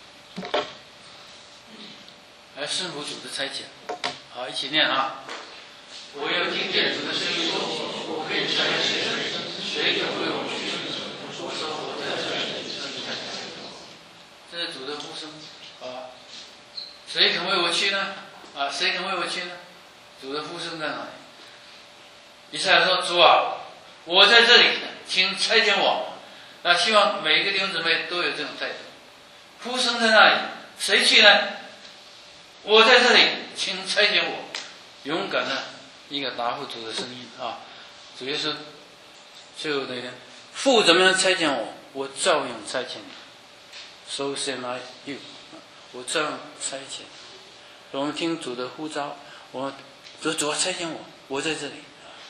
顺服主的差遣。好，一起念我要听见主的声音说，我可以差遣谁肯为我去？我说我在这里，这是主的呼声谁肯为我去呢？谁肯为我去呢？主的呼声在哪里？以赛亚说：“主啊，我在这里，请差遣我。”希望每一个弟兄姊妹都有这种态度。呼声在那里，谁去呢？我在这里，请差遣我。勇敢的一个答复主的声音主耶稣最后那一天，父怎么样差遣我，我照样差遣你。So send I you， 我照样差遣。我们听主的呼召，主啊差遣我，我在这里。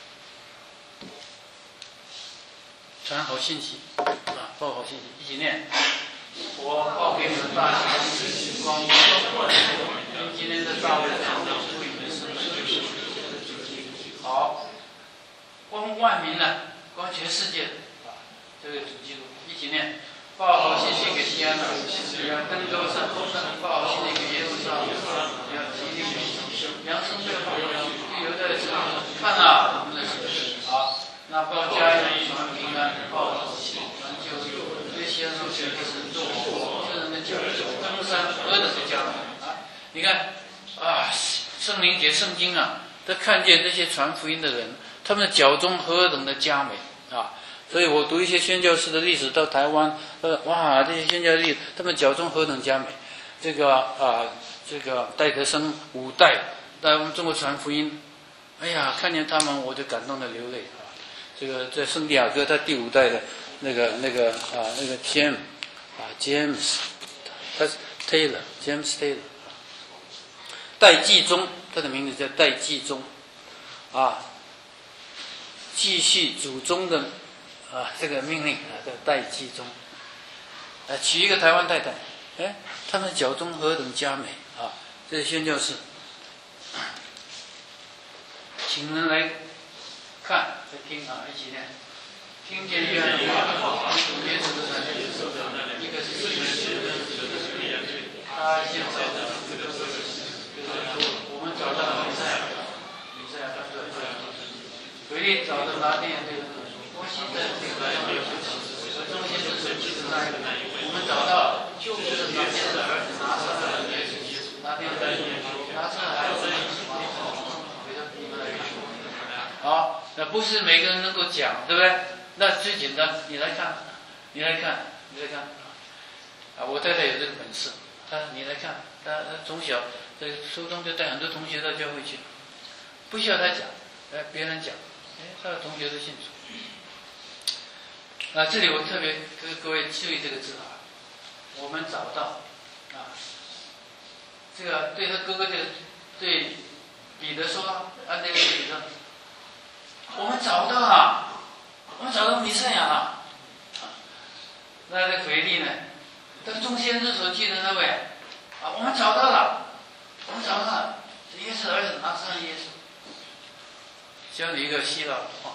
传好信息报好信息，一起念。我报给你们大信光明，今天的大会上出你们生命。好，光万民呢，光全世界这个主基督，一起念。报好信息给西安的，要登高上，报好信息给耶路撒冷，要极力扬声宣告，对犹太的看我们的神那报家人传平安，报好喜，传救恩，对西安所行的神做我，这人的救主。 你看啊，圣灵节圣经啊，他看见这些传福音的人，他们的脚中何等的佳美啊！所以我读一些宣教士的历史，到台湾，哇，这些宣教历史，他们脚中何等佳美！这个戴德生5代在我们中国传福音，哎呀，看见他们我就感动的流泪啊！这个在圣地亚哥，他第5代的那个 James， 他是 James Taylor， 戴季中，他的名字叫戴季中，啊，继续祖宗的这个命令啊，叫戴季中，娶一个台湾太太，哎，他们脚中何等佳美啊！这是宣教士，请人来看，来听啊，一起念。听见约翰的话，主耶稣的传讲，一个是信的，他现在我们找到了弥赛亚犯罪，腓力找到拿店对摩西在这个中间是神迹的那一个，我们找到就是拿店的儿子拿撒勒的耶稣，拿店的拿撒勒还有给他你们来看，好，那不是每个人能够讲，对不对？那最简单，你来看，啊！我太太有这个本事，你来看，她从小在初中就带很多同学到教会去，不需要她讲，别人讲，她的同学都信主。这里我特别跟各位注意这个字啊，我们找到啊，这个对他哥哥对彼得说，按这个彼得，我们找到了。我们找到弥赛亚了，那这腓力呢？他众先知所记的那位啊，我们找到了，耶稣的儿子拿撒勒耶稣。教你一个希腊话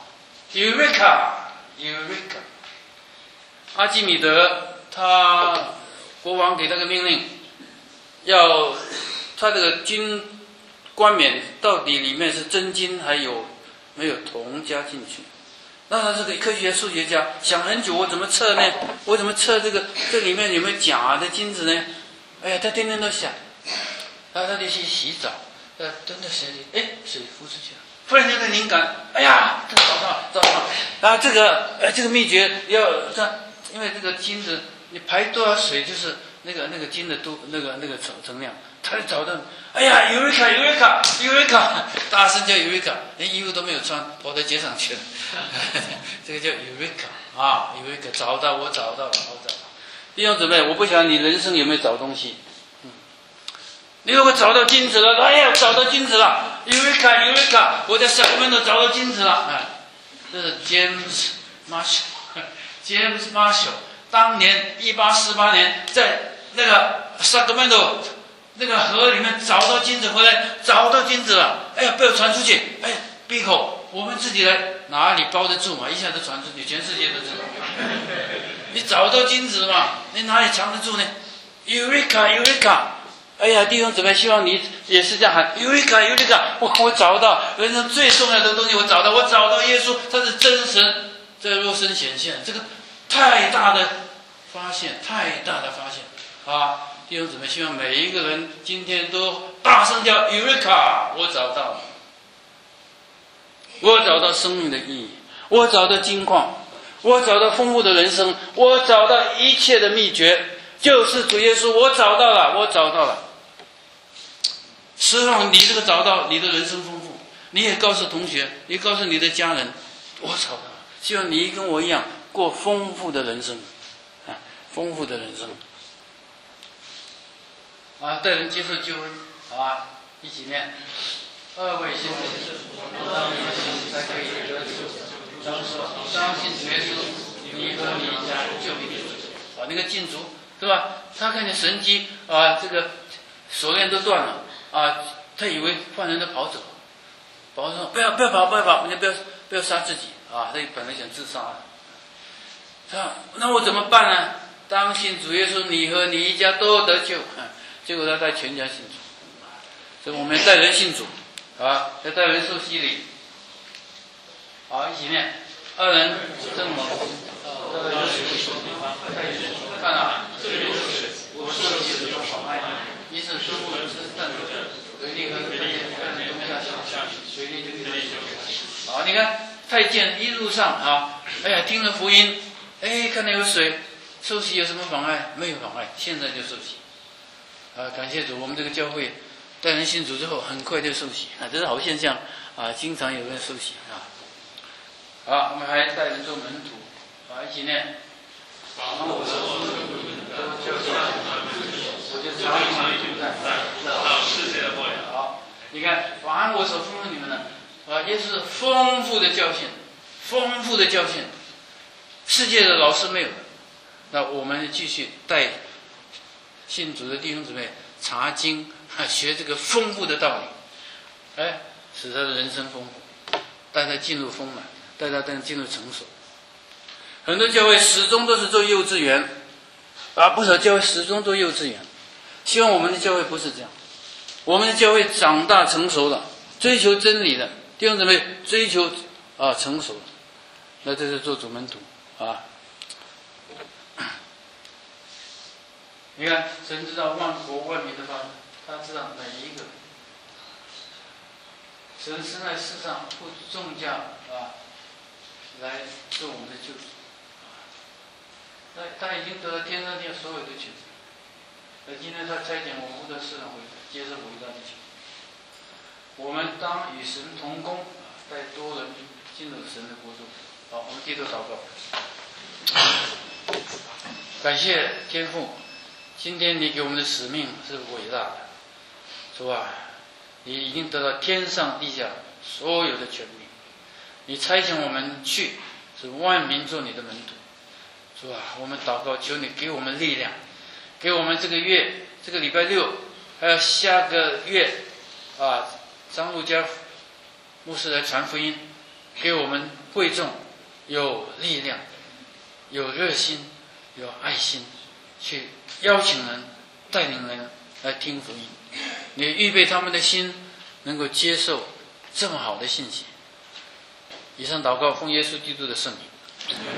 ，Eureka。阿基米德他国王给他个命令，要他这个金冠冕到底里面是真金还有没有铜加进去？那他这个科学数学家想很久，我怎么测呢？我怎么测这里面有没有假的金子呢？哎呀，他天天都想，他就去洗澡，蹲在水里，水浮出去了，忽然间的灵感，哎呀，他找到了，这个秘诀要这样，因为这个金子你排多少水就是那个金的度那个成量，他就找到，哎呀，Eureka，大声叫 Eureka， 连衣服都没有穿，跑到街上去了。这个叫 Eureka 啊 ，Eureka， 我找到了。弟兄姊妹，我不晓得你人生有没有找东西。你如果找到金子了，哎呀，找到金子了 ，Eureka， 我在Sacramento找到金子了。这是 James Marshall， 当年1848年在那个Sacramento。那个河里面找到金子回来，找到金子了，哎呀，被我传出去，哎，闭口，我们自己来哪里包得住嘛？一下子传出去，全世界都知道。你找到金子嘛？你哪里藏得住呢 ？Eureka， 哎呀，弟兄姊妹，希望你也是这样喊 Eureka， 我找到人生最重要的东西，我找到耶稣，他是真神在肉身显现，这个太大的发现啊！弟兄姊妹，希望每一个人今天都大声叫 Eureka！ 我找到了，我找到生命的意义，我找到金矿，我找到丰富的人生，我找到一切的秘诀，就是主耶稣，我找到了。希望你这个找到，你的人生丰富，你也告诉同学，你告诉你的家人，我找到了。希望你跟我一样过丰富的人生，丰富的人生。带人接受救恩，好吧，一起念。2位先知，当你的心才可以得救。相信主耶稣，你和你家就必得救。那个禁足是吧？他看见神迹这个锁链都断了他以为犯人都跑走，保罗说不要跑，你不要杀自己他本来想自杀的。那我怎么办呢？当信主耶稣，你和你一家都得救。结果他带全家信主，所以我们带人信主要带人受洗礼。好，一起念。2人正蒙看啊，这里有水，我受洗的好爱你， 一是生物是淡水，水利和太监东下水利就好，你看太监一路上啊，哎呀，听了福音，哎，看到有水，受洗有什么妨碍？没有妨碍，现在就受洗。感谢主，我们这个教会带人信主之后，很快就受洗啊，这是好现象啊，经常有人受洗啊。好，我们还带人做门徒啊，一起念。凡我所说的都教训他们，我就常常存在到世界的末了。好，你看，凡我所吩咐你们的啊，也是丰富的教训，丰富的教训，世界的老师没有的。那我们继续带信主的弟兄姊妹查经学这个丰富的道理，哎，使他的人生丰富，带他进入丰满，带他进入成熟。很多教会始终都是做幼稚园，不少教会始终做幼稚园。希望我们的教会不是这样，我们的教会长大成熟了，追求真理的弟兄姊妹追求成熟了，那这是做主门徒啊。你看，神知道万国万民的发展，他知道每一个。神生在世上付重价来做我们的救主。他已经得了天上地下所有的权柄，而今天他差遣我们的世上回来，接受伟大的权柄。我们当与神同工，带多人进入神的国度。好，我们低头祷告。感谢天父，今天你给我们的使命是伟大的，主啊，你已经得到天上地下所有的权柄，你差遣我们去，使万民做你的门徒。主啊，我们祷告，求你给我们力量，给我们这个月，这个礼拜六，还有下个月，张路加牧师来传福音，给我们会众有力量、有热心、有爱心，去邀请人、带领人来听福音。你预备他们的心，能够接受这么好的信息。以上祷告，奉耶稣基督的圣名。